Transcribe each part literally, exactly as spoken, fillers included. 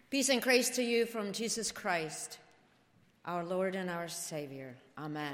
Peace and grace to you from Jesus Christ, our Lord and our Savior. Amen.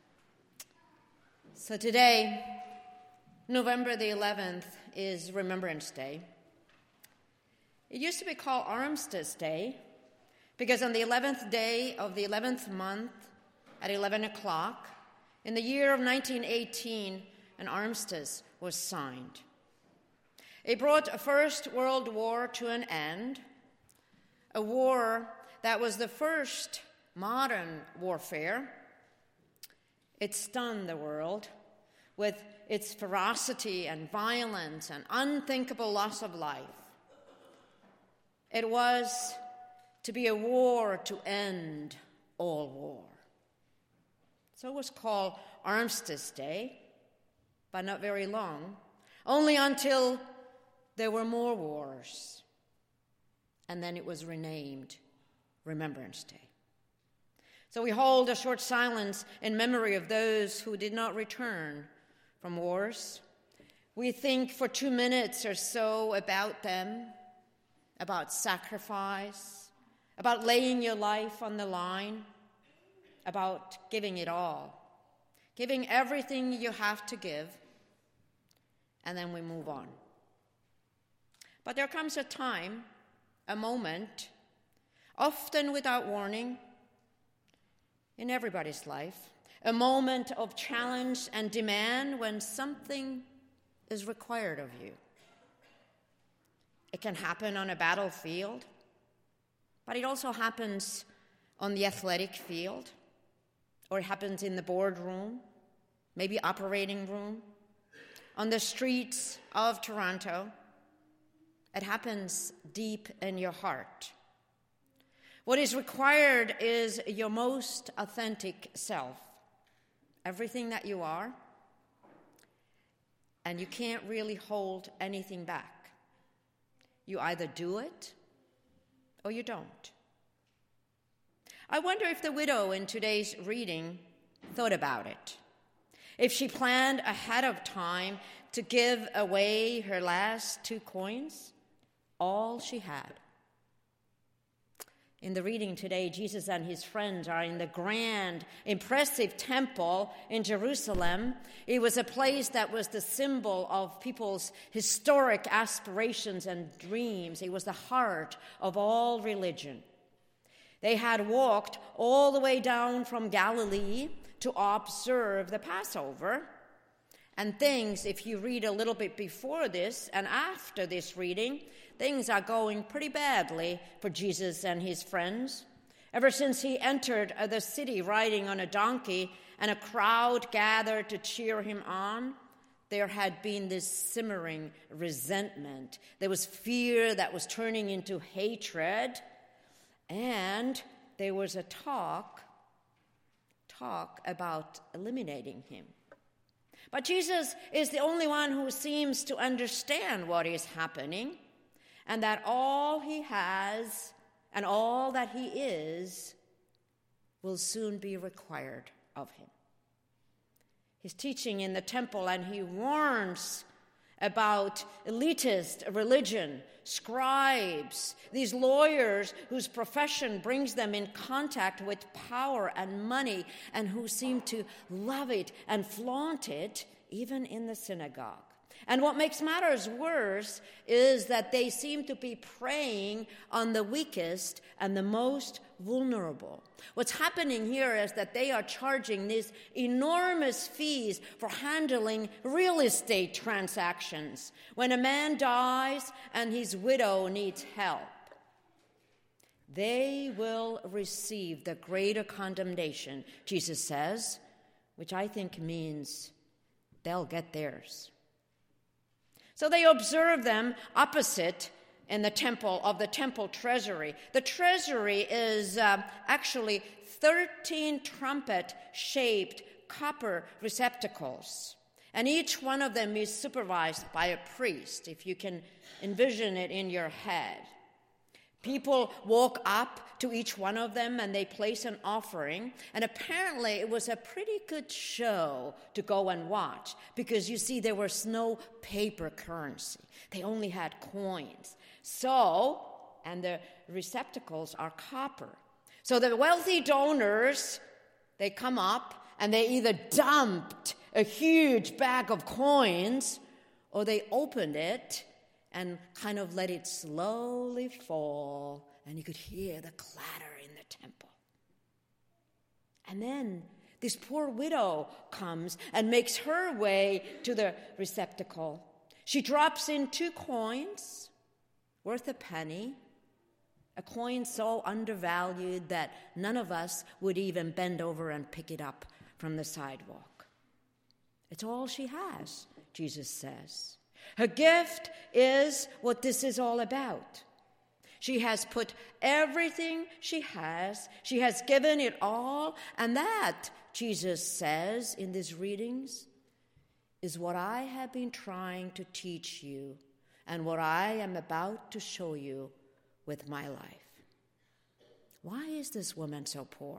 So today, November the eleventh, is Remembrance Day. It used to be called Armistice Day because on the eleventh day of the eleventh month at eleven o'clock, in the year of nineteen eighteen, an armistice was signed. It brought a First World War to an end, a war that was the first modern warfare. It stunned the world with its ferocity and violence and unthinkable loss of life. It was to be a war to end all war. So it was called Armistice Day, but not very long, only until there were more wars. And then it was renamed Remembrance Day. So we hold a short silence in memory of those who did not return from wars. We think for two minutes or so about them, about sacrifice, about laying your life on the line, about giving it all, giving everything you have to give, and then we move on. But there comes a time, a moment, often without warning, in everybody's life, a moment of challenge and demand when something is required of you. It can happen on a battlefield, but it also happens on the athletic field, or it happens in the boardroom, maybe operating room, on the streets of Toronto. It happens deep in your heart. What is required is your most authentic self, everything that you are, and you can't really hold anything back. You either do it or you don't. I wonder if the widow in today's reading thought about it, if she planned ahead of time to give away her last two coins, all she had. In the reading today, Jesus and his friends are in the grand, impressive temple in Jerusalem. It was a place that was the symbol of people's historic aspirations and dreams. It was the heart of all religion. They had walked all the way down from Galilee to observe the Passover. And things, if you read a little bit before this and after this reading, things are going pretty badly for Jesus and his friends. Ever since he entered the city riding on a donkey and a crowd gathered to cheer him on, there had been this simmering resentment. There was fear that was turning into hatred, and there was a talk, talk about eliminating him. But Jesus is the only one who seems to understand what is happening, and that all he has and all that he is will soon be required of him. He's teaching in the temple, and he warns about elitist religion, scribes, these lawyers whose profession brings them in contact with power and money, and who seem to love it and flaunt it even in the synagogue. And what makes matters worse is that they seem to be preying on the weakest and the most vulnerable. What's happening here is that they are charging these enormous fees for handling real estate transactions when a man dies and his widow needs help. They will receive the greater condemnation, Jesus says, which I think means they'll get theirs. So they observe them opposite in the temple of the temple treasury. The treasury is uh, actually thirteen trumpet-shaped copper receptacles, and each one of them is supervised by a priest, if you can envision it in your head. People walk up to each one of them and they place an offering. And apparently it was a pretty good show to go and watch because, you see, there was no paper currency. They only had coins. So and the receptacles are copper. So the wealthy donors, they come up and they either dumped a huge bag of coins or they opened it and kind of let it slowly fall, and you could hear the clatter in the temple. And then this poor widow comes and makes her way to the receptacle. She drops in two coins, worth a penny, a coin so undervalued that none of us would even bend over and pick it up from the sidewalk. It's all she has, Jesus says. Her gift is what this is all about. She has put everything she has, she has given it all, and that, Jesus says in these readings, is what I have been trying to teach you and what I am about to show you with my life. Why is this woman so poor?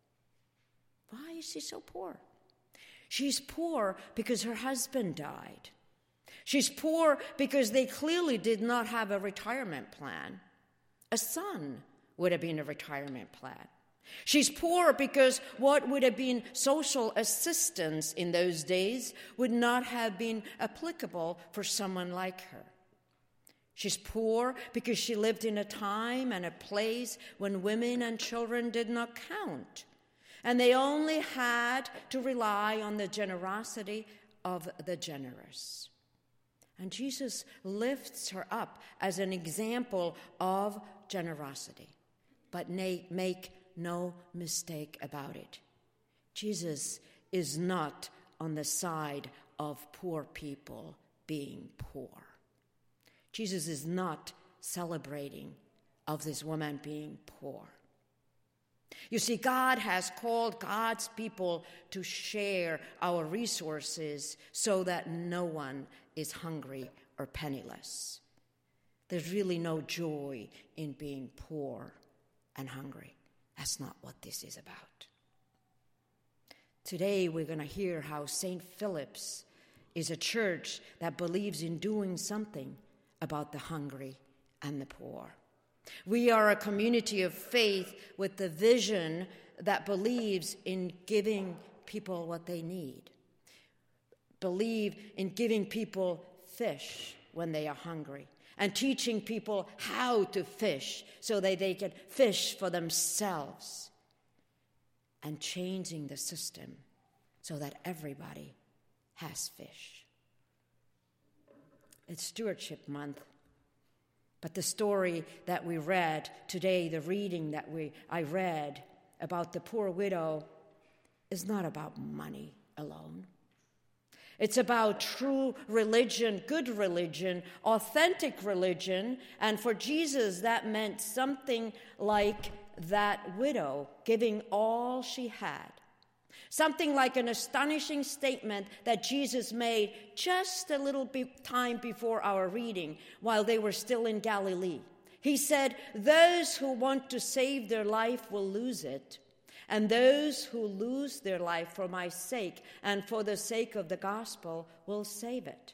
Why is she so poor? She's poor because her husband died. She's poor because they clearly did not have a retirement plan. A son would have been a retirement plan. She's poor because what would have been social assistance in those days would not have been applicable for someone like her. She's poor because she lived in a time and a place when women and children did not count, and they only had to rely on the generosity of the generous. And Jesus lifts her up as an example of generosity. But make no mistake about it. Jesus is not on the side of poor people being poor. Jesus is not celebrating of this woman being poor. You see, God has called God's people to share our resources so that no one is hungry or penniless. There's really no joy in being poor and hungry. That's not what this is about. Today we're going to hear how Saint Philip's is a church that believes in doing something about the hungry and the poor. We are a community of faith with the vision that believes in giving people what they need. Believe in giving people fish when they are hungry and teaching people how to fish so that they can fish for themselves, and changing the system so that everybody has fish. It's Stewardship Month. But the story that we read today, the reading that we I read about the poor widow, is not about money alone. It's about true religion, good religion, authentic religion, and for Jesus that meant something like that widow giving all she had. Something like an astonishing statement that Jesus made just a little bit time before our reading, while they were still in Galilee. He said, "Those who want to save their life will lose it, and those who lose their life for my sake and for the sake of the gospel will save it."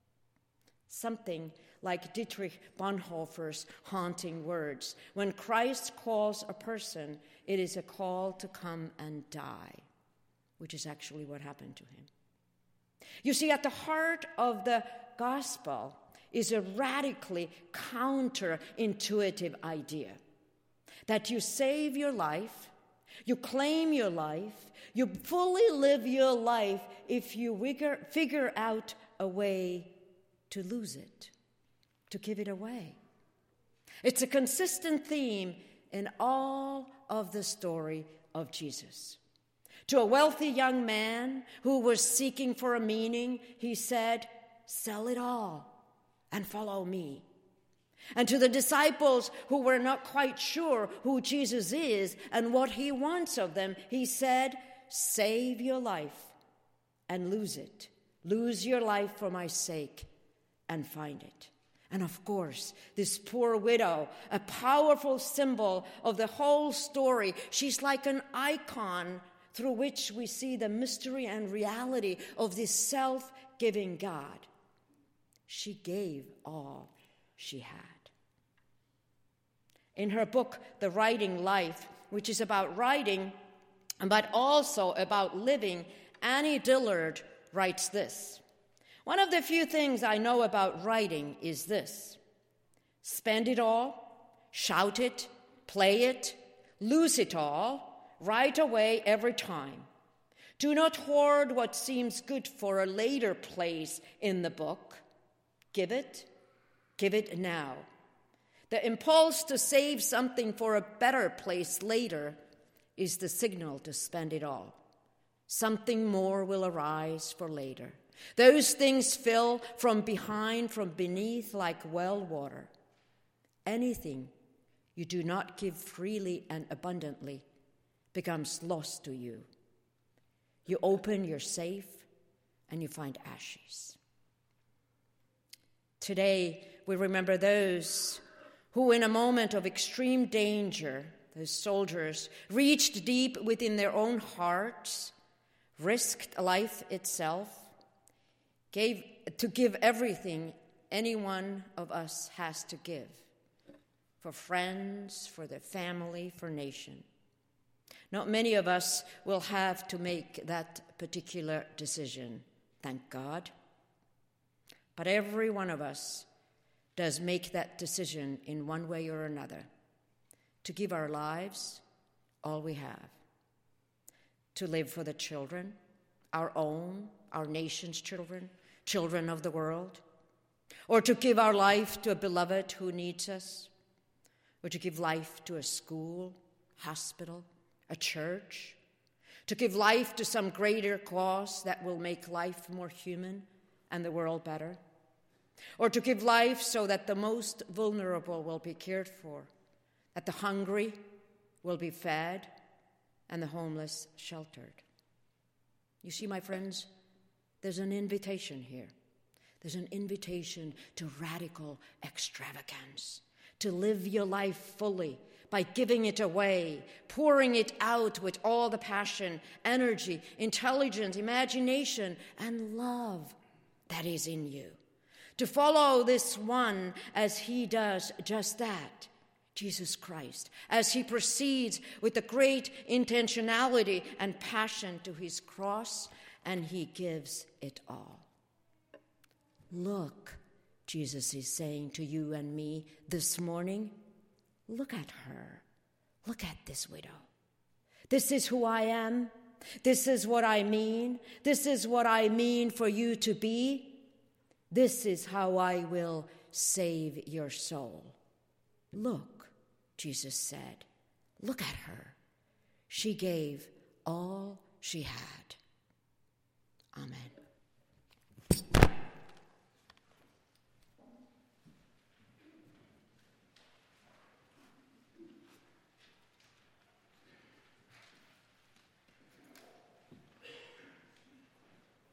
Something like Dietrich Bonhoeffer's haunting words: when Christ calls a person, it is a call to come and die, which is actually what happened to him. You see, at the heart of the gospel is a radically counterintuitive idea that you save your life, you claim your life, you fully live your life if you figure, figure out a way to lose it, to give it away. It's a consistent theme in all of the story of Jesus. To a wealthy young man who was seeking for a meaning, he said, "Sell it all and follow me." And to the disciples who were not quite sure who Jesus is and what he wants of them, he said, "Save your life and lose it. Lose your life for my sake and find it." And of course, this poor widow, a powerful symbol of the whole story, she's like an icon through which we see the mystery and reality of this self-giving God. She gave all she had. in her book, The Writing Life, which is about writing, but also about living, Annie Dillard writes this: "One of the few things I know about writing is this: spend it all, shout it, play it, lose it all, right away every time. Do not hoard what seems good for a later place in the book. Give it, give it now. The impulse to save something for a better place later is the signal to spend it all. Something more will arise for later. Those things fill from behind, from beneath, like well water. Anything you do not give freely and abundantly becomes lost to you. You open your safe and you find ashes." Today, we remember those who, in a moment of extreme danger, those soldiers, reached deep within their own hearts, risked life itself, gave to give everything any one of us has to give, for friends, for their family, for nation. Not many of us will have to make that particular decision, thank God. But every one of us does make that decision in one way or another, to give our lives all we have, to live for the children, our own, our nation's children, children of the world, or to give our life to a beloved who needs us, or to give life to a school, hospital, a church, to give life to some greater cause that will make life more human and the world better, or to give life so that the most vulnerable will be cared for, that the hungry will be fed, and the homeless sheltered. You see, my friends, there's an invitation here. There's an invitation to radical extravagance, to live your life fully by giving it away, pouring it out with all the passion, energy, intelligence, imagination, and love that is in you. To follow this one as he does just that, Jesus Christ, as he proceeds with the great intentionality and passion to his cross, and he gives it all. Look, Jesus is saying to you and me this morning, look at her. Look at this widow. This is who I am. This is what I mean. This is what I mean for you to be. This is how I will save your soul. Look, Jesus said, look at her. She gave all she had. Amen.